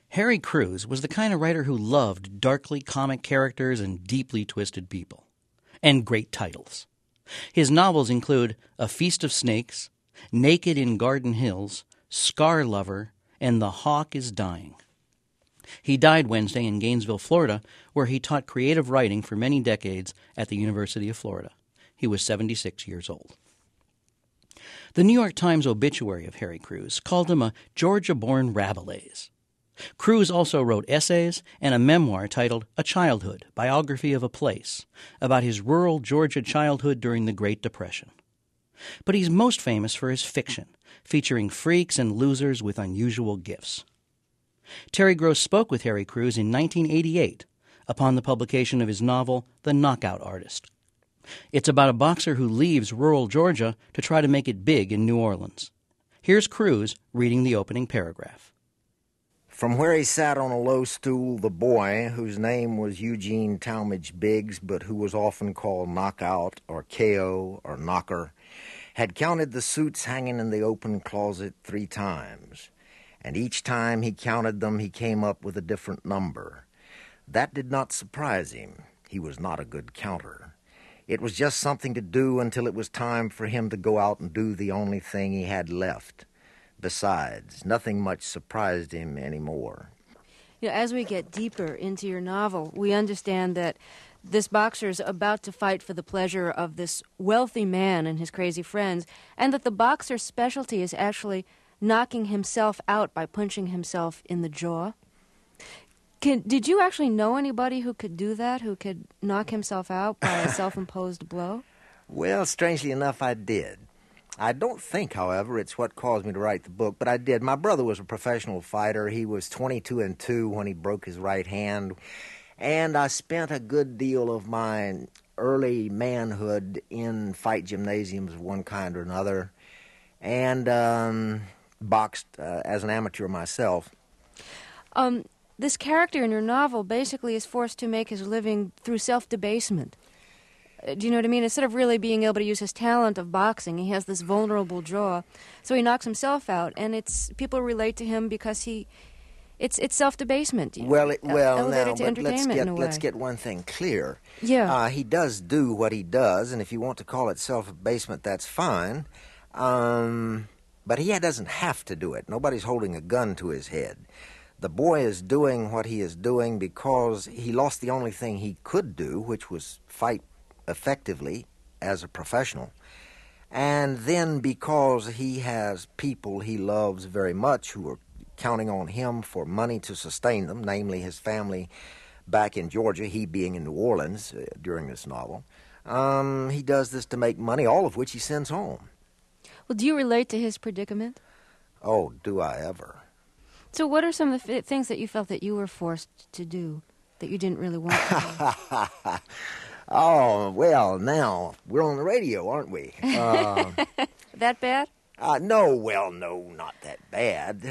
Harry Crews was the kind of writer who loved darkly comic characters and deeply twisted people. And great titles. His novels include A Feast of Snakes, Naked in Garden Hills, Scar Lover, and The Hawk is Dying. He died Wednesday in Gainesville, Florida, where he taught creative writing for many decades at the University of Florida. He was 76 years old. The New York Times obituary of Harry Crews called him a Georgia-born Rabelais. Crews also wrote essays and a memoir titled A Childhood, Biography of a Place, about his rural Georgia childhood during the Great Depression. But he's most famous for his fiction, featuring freaks and losers with unusual gifts. Terry Gross spoke with Harry Crews in 1988 upon the publication of his novel The Knockout Artist. It's about a boxer who leaves rural Georgia to try to make it big in New Orleans. Here's Crews reading the opening paragraph. From where he sat on a low stool, the boy, whose name was Eugene Talmadge Biggs, but who was often called Knockout or KO or Knocker, had counted the suits hanging in the open closet 3 times, and each time he counted them he came up with a different number. That did not surprise him. He was not a good counter. It was just something to do until it was time for him to go out and do the only thing he had left. Besides, nothing much surprised him anymore. As we get deeper into your novel, we understand that this boxer's about to fight for the pleasure of this wealthy man and his crazy friends, and that the boxer's specialty is actually knocking himself out by punching himself in the jaw. Did you actually know anybody who could do that, who could knock himself out by a self-imposed blow? Well, strangely enough, I did. I don't think, however, it's what caused me to write the book, but I did. My brother was a professional fighter. He was 22-2 when he broke his right hand, and I spent a good deal of my early manhood in fight gymnasiums of one kind or another, and boxed as an amateur myself. This character in your novel basically is forced to make his living through self-debasement. Do you know what I mean? Instead of really being able to use his talent of boxing, he has this vulnerable jaw, so he knocks himself out, and people relate to him because it's self-debasement. Let's get one thing clear. Yeah. He does do what he does, and if you want to call it self-abasement, that's fine. But he doesn't have to do it. Nobody's holding a gun to his head. The boy is doing what he is doing because he lost the only thing he could do, which was fight effectively as a professional, and then because he has people he loves very much who are counting on him for money to sustain them, namely his family back in Georgia, he being in New Orleans during this novel. He does this to make money, all of which he sends home. Well, do you relate to his predicament? Oh, do I ever. So what are some of the things that you felt that you were forced to do that you didn't really want to do? Oh, well, now, we're on the radio, aren't we? That bad? No, not that bad.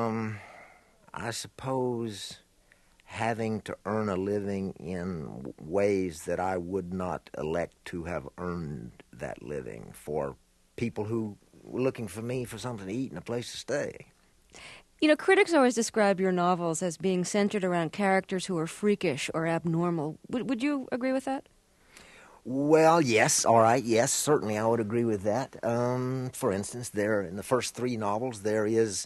I suppose having to earn a living in ways that I would not elect to have earned that living for people who were looking for me for something to eat and a place to stay. Critics always describe your novels as being centered around characters who are freakish or abnormal. Would you agree with that? Well, yes, all right, yes, certainly I would agree with that. For instance, in the first 3 novels, there is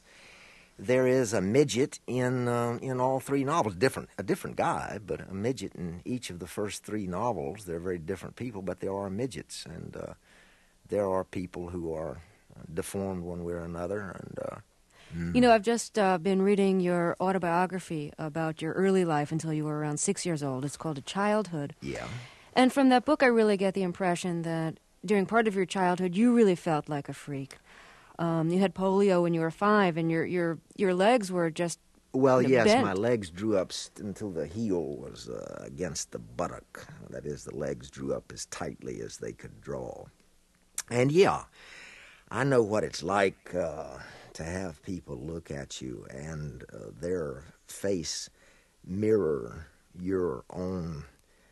a midget in all 3 novels. A different guy, but a midget in each of the first 3 novels. They're very different people, but there are midgets, and there are people who are deformed one way or another. And I've just been reading your autobiography about your early life until you were around 6 years old. It's called A Childhood. Yeah. And from that book, I really get the impression that during part of your childhood, you really felt like a freak. You had polio when you were 5, and your legs were just yes, bent. my legs drew up until the heel was against the buttock. That is, the legs drew up as tightly as they could draw. And yeah, I know what it's like to have people look at you and their face mirror your own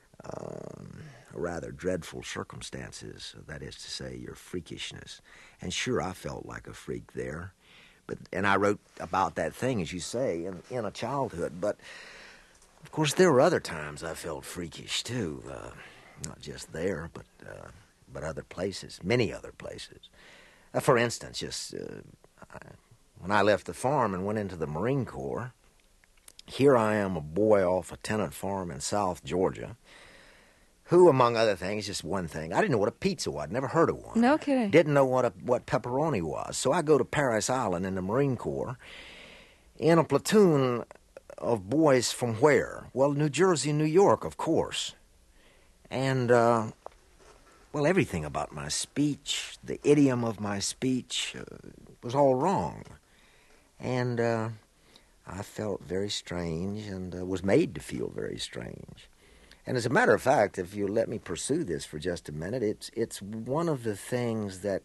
rather dreadful circumstances, that is to say, your freakishness. And sure, I felt like a freak there, And I wrote about that thing, as you say, in a childhood. But, of course, there were other times I felt freakish, too. Not just there, but other places, many other places. For instance, when I left the farm and went into the Marine Corps, here I am, a boy off a tenant farm in South Georgia, who, among other things, just one thing, I didn't know what a pizza was. I'd never heard of one. No kidding. Didn't know what pepperoni was. So I go to Paris Island in the Marine Corps in a platoon of boys from where? Well, New Jersey, New York, of course. And, well, everything about my speech, the idiom of my speech, was all wrong. And I felt very strange and was made to feel very strange. And as a matter of fact, if you let me pursue this for just a minute, it's one of the things that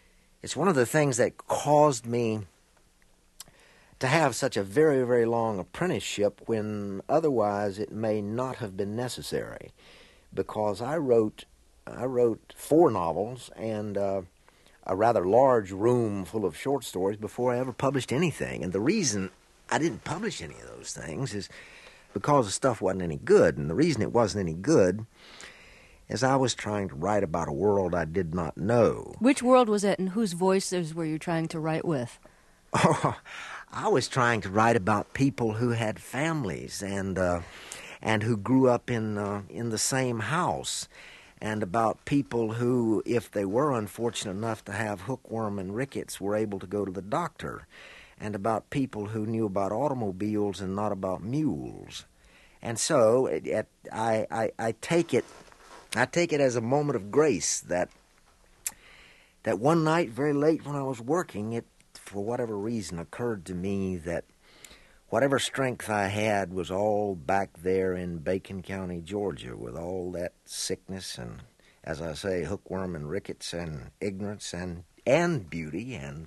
caused me to have such a very, very long apprenticeship when otherwise it may not have been necessary, because I wrote 4 novels and a rather large room full of short stories before I ever published anything. And the reason I didn't publish any of those things is because the stuff wasn't any good. And the reason it wasn't any good is I was trying to write about a world I did not know. Which world was it, and whose voices were you trying to write with? Oh, I was trying to write about people who had families and who grew up in the same house, and about people who, if they were unfortunate enough to have hookworm and rickets, were able to go to the doctor, and about people who knew about automobiles and not about mules. And so I take it as a moment of grace that one night, very late when I was working, it, for whatever reason, occurred to me that whatever strength I had was all back there in Bacon County, Georgia, with all that sickness and, as I say, hookworm and rickets and ignorance and beauty and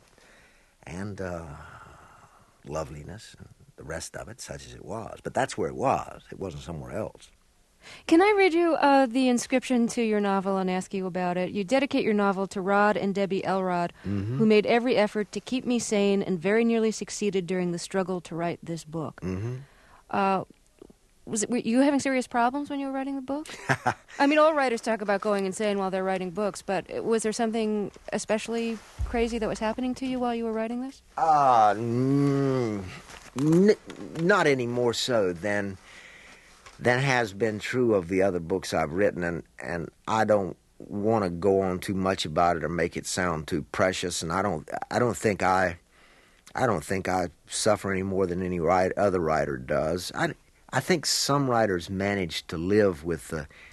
loveliness and the rest of it, such as it was. But that's where it was. It wasn't somewhere else. Can I read you the inscription to your novel and ask you about it? You dedicate your novel to Rod and Debbie Elrod, who made every effort to keep me sane and very nearly succeeded during the struggle to write this book. Were you having serious problems when you were writing the book? I mean, all writers talk about going insane while they're writing books, but was there something especially crazy that was happening to you while you were writing this? Not any more so than has been true of the other books I've written, and I don't want to go on too much about it or make it sound too precious, and I don't think I suffer any more than any other writer does. I think some writers manage to live with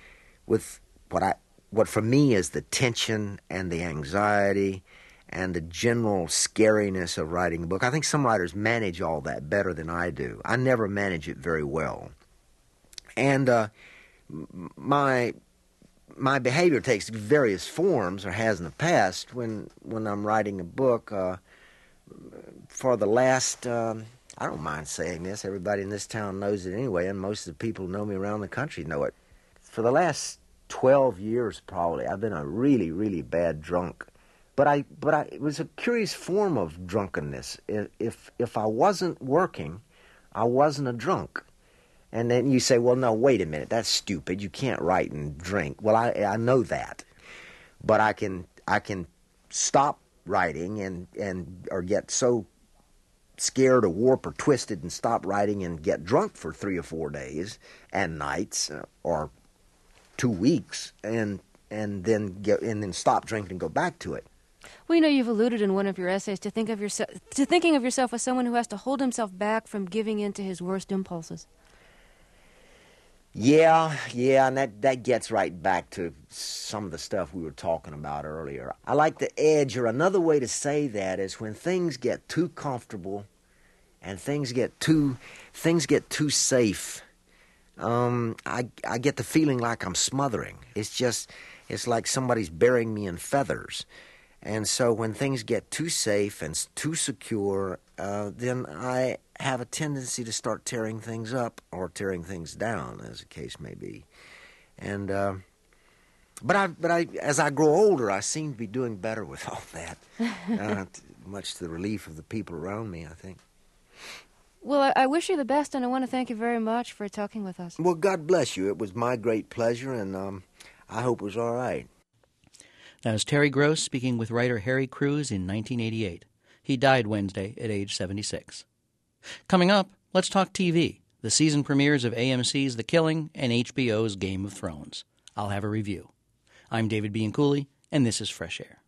what for me is the tension and the anxiety and the general scariness of writing a book. I think some writers manage all that better than I do. I never manage it very well. And my behavior takes various forms, or has in the past, when I'm writing a book. For the last, I don't mind saying this, everybody in this town knows it anyway, and most of the people who know me around the country know it. For the last 12 years, probably, I've been a really, really bad drunk. But it was a curious form of drunkenness. If I wasn't working, I wasn't a drunk. And then you say, well, no, wait a minute, that's stupid. You can't write and drink. Well, I know that. But I can stop writing or get so scared or warped or twisted and stop writing and get drunk for 3 or 4 days and nights or 2 weeks and then stop drinking and go back to it. Well, you've alluded in one of your essays to thinking of yourself as someone who has to hold himself back from giving in to his worst impulses. Yeah, and that gets right back to some of the stuff we were talking about earlier. I like the edge, or another way to say that is when things get too comfortable and things get too safe. I get the feeling like I'm smothering. It's like somebody's burying me in feathers. And so when things get too safe and too secure, then I have a tendency to start tearing things up or tearing things down, as the case may be. And but I as I grow older, I seem to be doing better with all that. much to the relief of the people around me, I think. Well, I wish you the best, and I want to thank you very much for talking with us. Well, God bless you. It was my great pleasure, and I hope it was all right. That was Terry Gross speaking with writer Harry Crews in 1988. He died Wednesday at age 76. Coming up, let's talk TV, the season premieres of AMC's The Killing and HBO's Game of Thrones. I'll have a review. I'm David Bianculli, and this is Fresh Air.